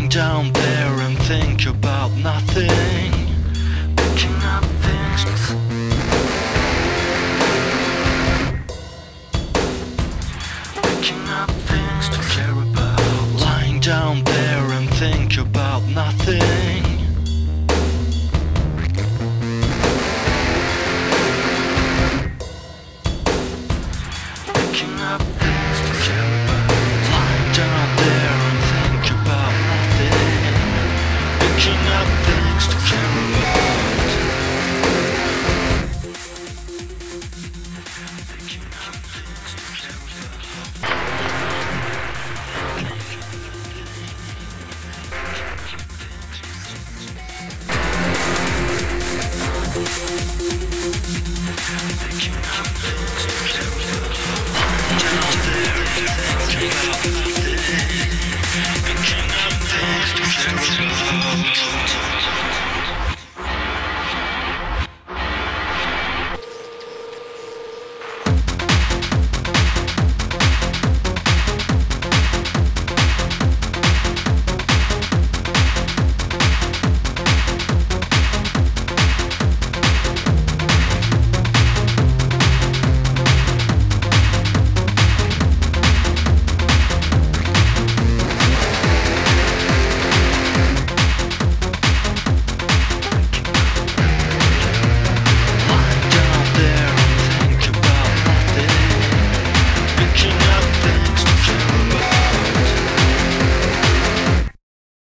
Lying down there and think about nothing. Picking up things. Picking up things to care about. Lying down there and think about nothing.